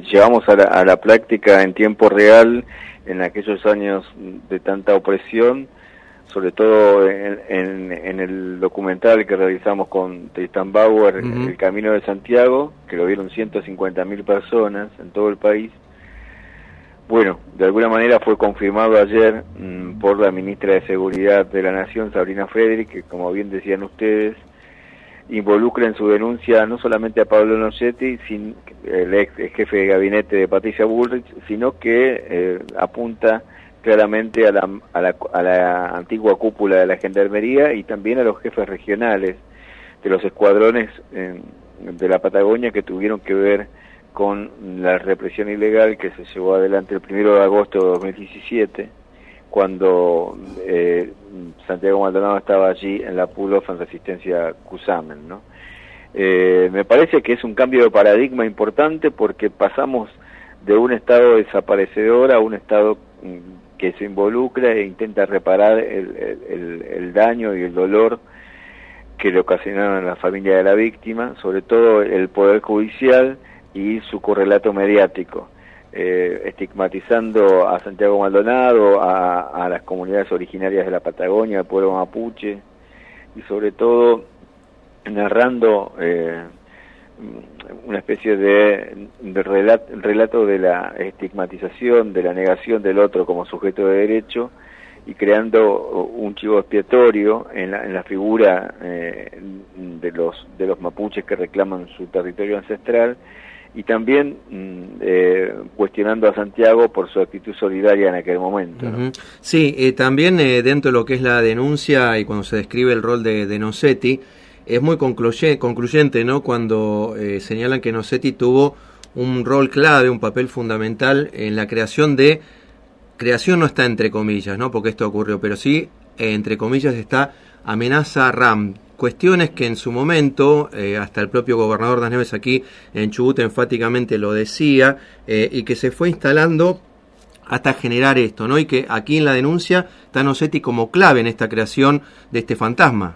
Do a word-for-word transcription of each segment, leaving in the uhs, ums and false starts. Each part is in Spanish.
llevamos a la, a la práctica en tiempo real en aquellos años de tanta opresión, sobre todo en, en, en el documental que realizamos con Tristan Bauer, uh-huh. El Camino de Santiago, que lo vieron ciento cincuenta mil personas en todo el país. Bueno, de alguna manera fue confirmado ayer mmm, por la ministra de Seguridad de la Nación, Sabrina Frederick, que, como bien decían ustedes, involucra en su denuncia no solamente a Pablo Nochetti, sin, el ex jefe de gabinete de Patricia Bullrich, sino que eh, apunta claramente a la, a, la, a la antigua cúpula de la Gendarmería y también a los jefes regionales de los escuadrones eh, de la Patagonia que tuvieron que ver con la represión ilegal que se llevó adelante el primero de agosto de dos mil diecisiete, cuando eh, Santiago Maldonado estaba allí en la pull-off en resistencia Cusamen, ¿no? Eh, me parece que es un cambio de paradigma importante porque pasamos de un estado desaparecedor a un estado que se involucra e intenta reparar el, el, el daño y el dolor que le ocasionaron a la familia de la víctima, sobre todo el Poder Judicial y su correlato mediático, eh, estigmatizando a Santiago Maldonado, a, a las comunidades originarias de la Patagonia, al pueblo mapuche, y sobre todo narrando eh, una especie de, de relato, relato de la estigmatización, de la negación del otro como sujeto de derecho, y creando un chivo expiatorio en la, en la figura eh, de los de los mapuches que reclaman su territorio ancestral, y también eh, cuestionando a Santiago por su actitud solidaria en aquel momento, ¿no? Uh-huh. Sí, eh, también eh, dentro de lo que es la denuncia y cuando se describe el rol de, de Nochetti, es muy concluye, concluyente, ¿no? Cuando eh, señalan que Nochetti tuvo un rol clave, un papel fundamental en la creación de, creación no está entre comillas, ¿no? Porque esto ocurrió, pero sí, eh, entre comillas, está Amenaza RAM. Cuestiones que en su momento, eh, hasta el propio gobernador Das Neves aquí en Chubut enfáticamente lo decía, eh, y que se fue instalando hasta generar esto, ¿no? Y que aquí en la denuncia está Nochetti como clave en esta creación de este fantasma.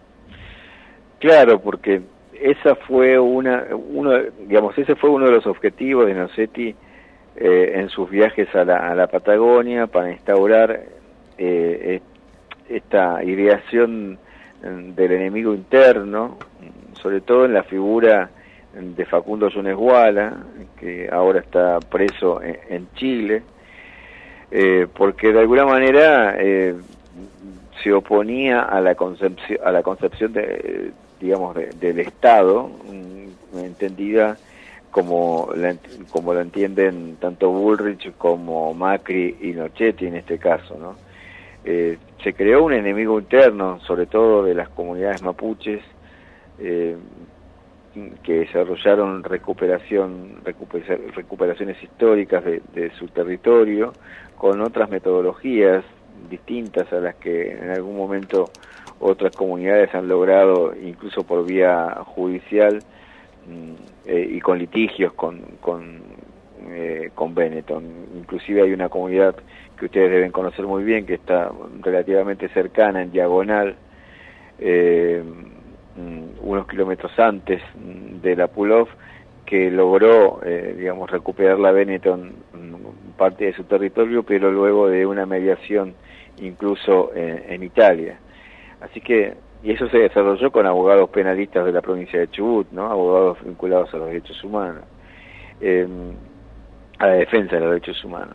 Claro, porque esa fue una, uno, digamos, ese fue uno de los objetivos de Nochetti eh, en sus viajes a la, a la Patagonia para instaurar eh, esta ideación del enemigo interno, sobre todo en la figura de Facundo Yunes Wala, que ahora está preso en, en Chile, eh, porque de alguna manera eh, se oponía a la concepción, a la concepción de, digamos, de, del Estado, entendida como la, como lo entienden tanto Bullrich como Macri y Nochetti en este caso, ¿no? Eh, se creó un enemigo interno, sobre todo de las comunidades mapuches, eh, que desarrollaron recuperación, recuper, recuperaciones históricas de, de su territorio, con otras metodologías distintas a las que en algún momento otras comunidades han logrado, incluso por vía judicial, eh, y con litigios con, con, eh, con Benetton. Inclusive hay una comunidad que ustedes deben conocer muy bien, que está relativamente cercana, en diagonal, eh, unos kilómetros antes de la pull-off, que logró, eh, digamos, recuperar la Benetton parte de su territorio, pero luego de una mediación incluso en, en Italia. Así que, y eso se desarrolló con abogados penalistas de la provincia de Chubut, ¿no? Abogados vinculados a los derechos humanos, eh, a la defensa de los derechos humanos.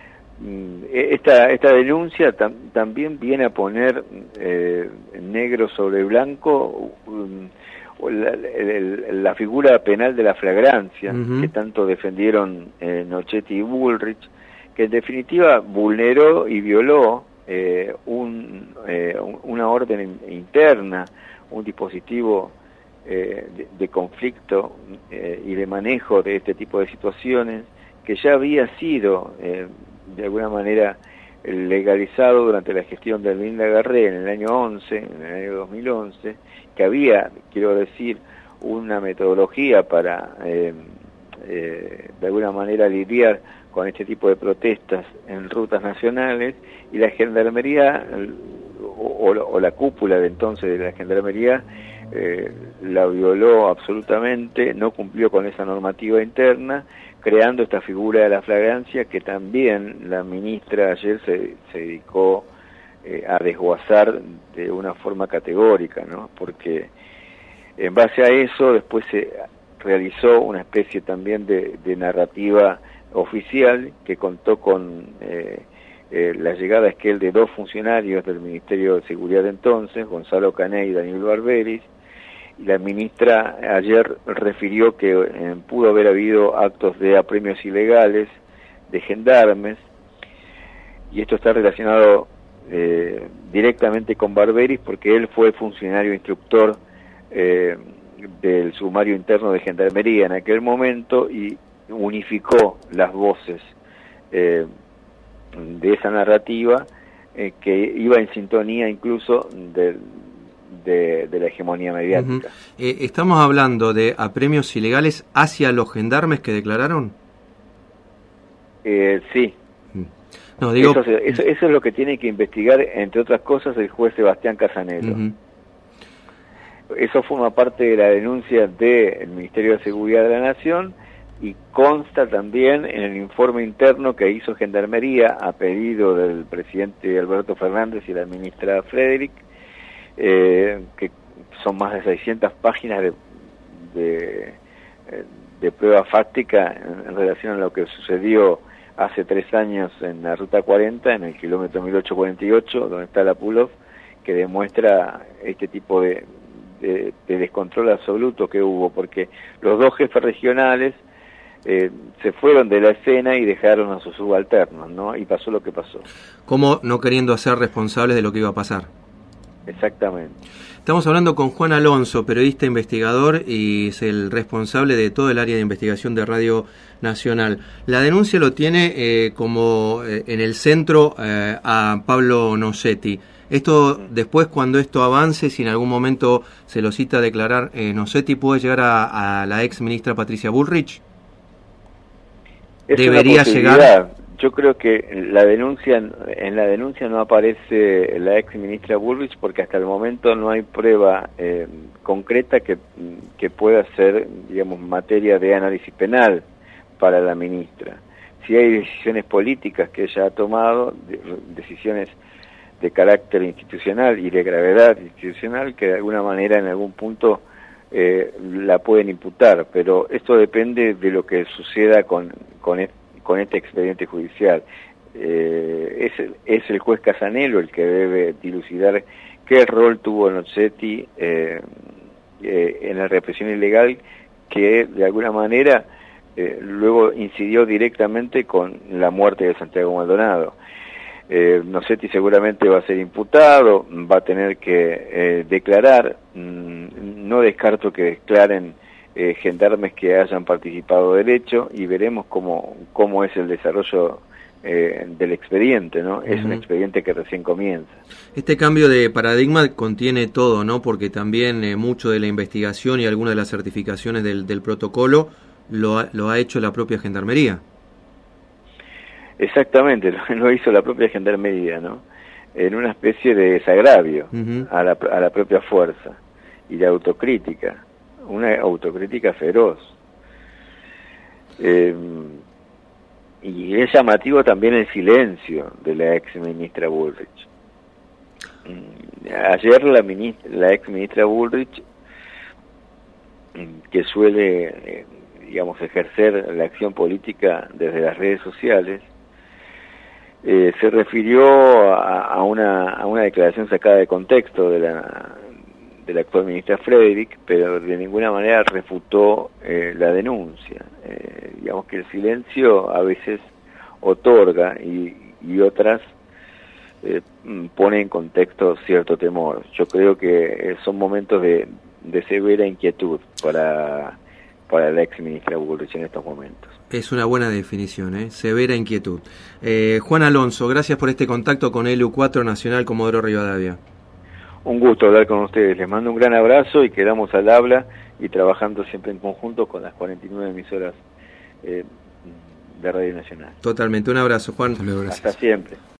Esta, esta denuncia tam, también viene a poner eh, negro sobre blanco um, la, el, la figura penal de la flagrancia, uh-huh, que tanto defendieron eh, Nochetti y Bullrich, que en definitiva vulneró y violó eh, un, eh, una orden interna, un dispositivo eh, de, de conflicto eh, y de manejo de este tipo de situaciones, que ya había sido eh, de alguna manera legalizado durante la gestión de Linda Garré en el año once, en el año dos mil once, que había, quiero decir, una metodología para eh, eh, de alguna manera lidiar con este tipo de protestas en rutas nacionales, y la Gendarmería o, o la cúpula de entonces de la Gendarmería eh, la violó absolutamente, no cumplió con esa normativa interna, creando esta figura de la flagrancia que también la ministra ayer se, se dedicó eh, a desguazar de una forma categórica, ¿no? Porque en base a eso después se realizó una especie también de, de narrativa oficial que contó con eh, eh, la llegada a Esquel de dos funcionarios del Ministerio de Seguridad de entonces, Gonzalo Cané y Daniel Barberis, y la ministra ayer refirió que eh, pudo haber habido actos de apremios ilegales de gendarmes, y esto está relacionado eh, directamente con Barberis porque él fue el funcionario instructor eh, del sumario interno de Gendarmería en aquel momento y unificó las voces eh, de esa narrativa eh, que iba en sintonía incluso del De, de la hegemonía mediática. Uh-huh. eh, ¿Estamos hablando de apremios ilegales hacia los gendarmes que declararon? Eh, sí. No, digo... eso, eso, eso es lo que tiene que investigar, entre otras cosas, el juez Sebastián Casanello. Uh-huh. Eso forma parte de la denuncia del Ministerio de Seguridad de la Nación y consta también en el informe interno que hizo Gendarmería a pedido del presidente Alberto Fernández y la ministra Frederick, Eh, que son más de seiscientas páginas de, de, de prueba fáctica en, en relación a lo que sucedió hace tres años en la Ruta cuarenta, en el kilómetro mil ochocientos cuarenta y ocho, donde está la Pulov, que demuestra este tipo de, de, de descontrol absoluto que hubo, porque los dos jefes regionales eh, se fueron de la escena y dejaron a sus subalternos, ¿no? Y pasó lo que pasó. Como no queriendo ser responsables de lo que iba a pasar. Exactamente. Estamos hablando con Juan Alonso, periodista investigador y es el responsable de todo el área de investigación de Radio Nacional. La denuncia lo tiene eh, como eh, en el centro eh, a Pablo Nosetti. Esto después, cuando esto avance, si en algún momento se lo cita a declarar eh, Nosetti, ¿puede llegar a, a la ex ministra Patricia Bullrich? Es ¿Debería llegar? Yo creo que la denuncia, en la denuncia no aparece la ex ministra Bullrich porque hasta el momento no hay prueba eh, concreta que, que pueda ser, digamos, materia de análisis penal para la ministra. Si hay decisiones políticas que ella ha tomado, de, decisiones de carácter institucional y de gravedad institucional que de alguna manera en algún punto eh, la pueden imputar, pero esto depende de lo que suceda con, con este con este expediente judicial. Eh, es, es el juez Casanello el que debe dilucidar qué rol tuvo Nosetti eh, eh, en la represión ilegal que de alguna manera eh, luego incidió directamente con la muerte de Santiago Maldonado. Eh, Nosetti seguramente va a ser imputado, va a tener que eh, declarar, mm, no descarto que declaren Eh, gendarmes que hayan participado del hecho y veremos cómo, cómo es el desarrollo eh, del expediente, ¿no? Es uh-huh. un expediente que recién comienza. Este cambio de paradigma contiene todo, ¿no? Porque también eh, mucho de la investigación y algunas de las certificaciones del, del protocolo lo ha, lo ha hecho la propia Gendarmería. Exactamente, lo, lo hizo la propia Gendarmería, ¿no? En una especie de desagravio uh-huh. a, la, a la propia fuerza y de autocrítica. Una autocrítica feroz. Eh, y es llamativo también el silencio de la ex ministra Bullrich. Ayer la, ministra, la ex ministra Bullrich, que suele, eh, digamos, ejercer la acción política desde las redes sociales, eh, se refirió a, a, una, a una declaración sacada de contexto de la de la actual ministra Frederick, pero de ninguna manera refutó eh, la denuncia. Eh, digamos que el silencio a veces otorga y, y otras eh, pone en contexto cierto temor. Yo creo que son momentos de, de severa inquietud para, para la ex ministra Bullrich en estos momentos. Es una buena definición, ¿eh? Severa inquietud. Eh, Juan Alonso, gracias por este contacto con L U cuatro Nacional Comodoro Rivadavia. Un gusto hablar con ustedes, les mando un gran abrazo y quedamos al habla y trabajando siempre en conjunto con las cuarenta y nueve emisoras eh, de Radio Nacional. Totalmente, un abrazo, Juan. Hasta siempre.